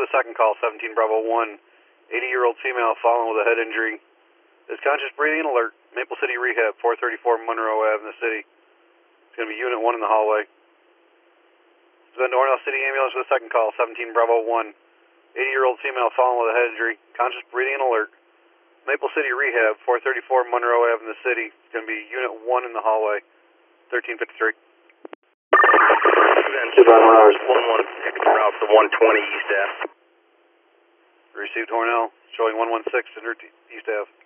for the second call, 17 Bravo 1. 80-year-old female fallen with a head injury. Is conscious, breathing, and alert. Maple City Rehab, 434 Monroe Ave in the city. It's going to be Unit 1 in the hallway. This is the Ornell City Ambulance for the second call, 17 Bravo 1. 80-year-old female fallen with a head injury. Conscious, breathing, and alert. Maple City Rehab, 434 Monroe Ave in the city. It's going to be Unit 1 in the hallway, 1353. Then 2 hours, 1-1, route to 120 East Ave. Received Hornell, showing 116 East Ave.